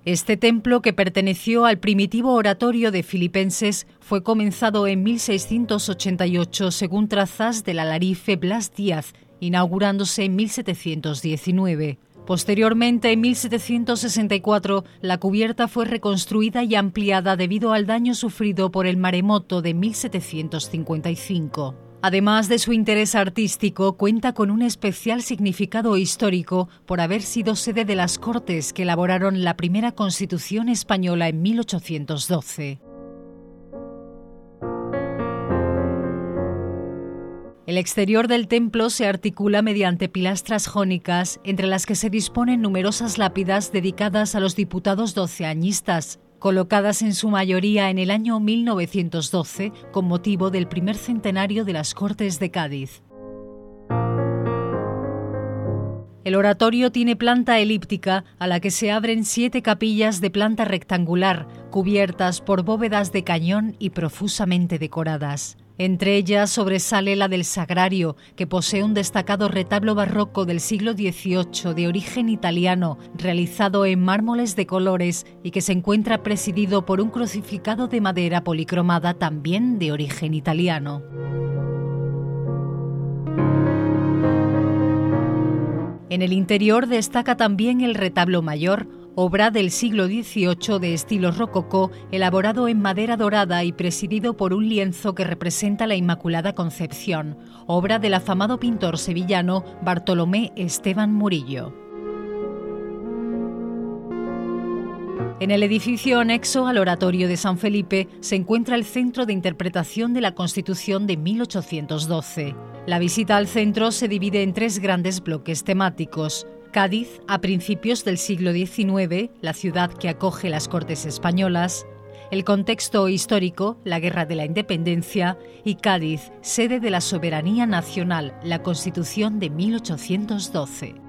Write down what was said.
Este templo, que perteneció al primitivo oratorio de Filipenses, fue comenzado en 1688 según trazas del alarife Blas Díaz, inaugurándose en 1719. Posteriormente, en 1764, la cubierta fue reconstruida y ampliada debido al daño sufrido por el maremoto de 1755. Además de su interés artístico, cuenta con un especial significado histórico por haber sido sede de las Cortes que elaboraron la primera Constitución española en 1812. El exterior del templo se articula mediante pilastras jónicas, entre las que se disponen numerosas lápidas dedicadas a los diputados doceañistas, colocadas en su mayoría en el año 1912 con motivo del primer centenario de las Cortes de Cádiz. El oratorio tiene planta elíptica a la que se abren 7 capillas de planta rectangular, cubiertas por bóvedas de cañón y profusamente decoradas. Entre ellas sobresale la del Sagrario, que posee un destacado retablo barroco del siglo XVIII de origen italiano, realizado en mármoles de colores y que se encuentra presidido por un crucificado de madera policromada también de origen italiano. En el interior destaca también el retablo mayor, obra del siglo XVIII de estilo rococó, elaborado en madera dorada y presidido por un lienzo que representa la Inmaculada Concepción, obra del afamado pintor sevillano Bartolomé Esteban Murillo. En el edificio anexo al oratorio de San Felipe se encuentra el Centro de Interpretación de la Constitución de 1812. La visita al centro se divide en 3 grandes bloques temáticos: Cádiz a principios del siglo XIX, la ciudad que acoge las Cortes españolas; el contexto histórico, la Guerra de la Independencia; y Cádiz, sede de la soberanía nacional, la Constitución de 1812.